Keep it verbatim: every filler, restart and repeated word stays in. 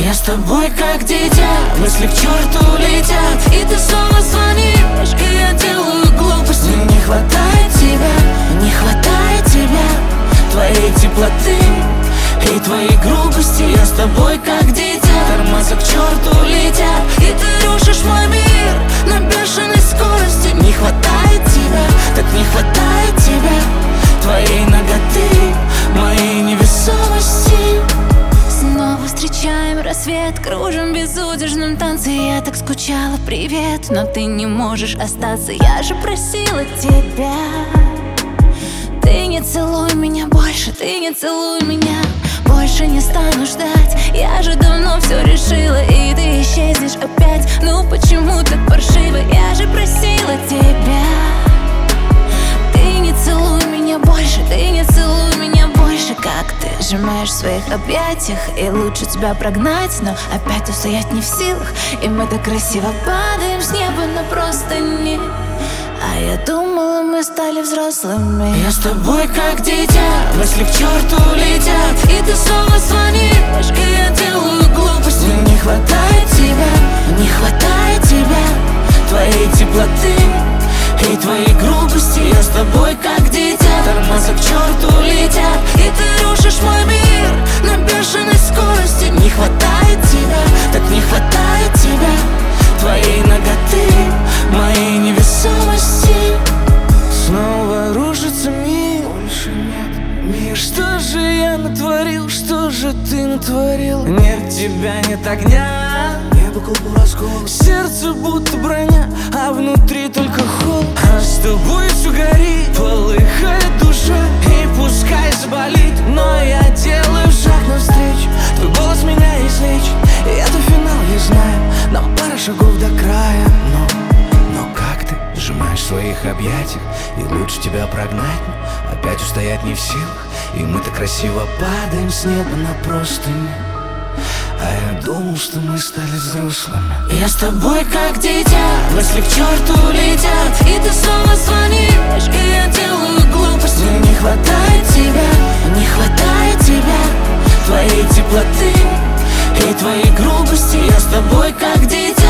Я с тобой как дитя, мысли к черту летят, и ты снова звонишь, и я делаю глупости. Не хватает тебя, не хватает тебя, твоей теплоты и твоей грубости. Я с тобой как дитя, тормоза к черту летят, и ты рушишь мой мир на бешеной скорости. Не хватает тебя, так не хватает тебя, твоей наготы, моей невесомости. Снова встречаем рассвет, кружим в безудержном танце. Я так скучала, привет, но ты не можешь остаться. Я же просила тебя, ты не целуй меня больше, ты не целуй меня. Больше не стану ждать, я же давно все решила, и ты исчезнешь опять. Ну почему так паршиво, я же просила тебя. Ты не целуй меня больше, ты не целуй меня больше. Как ты сжимаешь в своих объятиях, и лучше тебя прогнать, но опять устоять не в силах. И мы так красиво падаем с неба на простыни, а я думала, мы стали взрослыми. Я с тобой как дитя, мысли к черту летят, и ты снова звонишь, и я делаю глупости. Не хватает тебя, не хватает тебя, твоей теплоты и твоей грубости. Я с тобой как дитя, тормоза к черту летят, и ты рушишь мой мир на бешеной скорости. Не хватает тебя, так не хватает тебя, твоей наготы, моей невесомости. Снова рушится мир, больше нет мира. Что же я натворил, что же ты натворил? Нет тебя, нет огня, небо клубу раскол, сердце будто броня, а внутри только холод. А с тобой все горит, полыхает душа, и пускай заболит, но я делаю шаг навстречу. Твой голос меня излечит, и это финал, я знаю, нам пара шагов до края. Но, но как ты сжимаешь в своих объятиях, и лучше тебя прогнать, но опять устоять не в силах. И мы так красиво падаем с неба на простыни, а я думал, что мы стали взрослыми. Я с тобой как дитя, мысли к черту летят, и ты снова звонишь, и я делаю глупости. Не хватает тебя, не хватает тебя, твоей теплоты и твоей грубости. Я с тобой как дитя,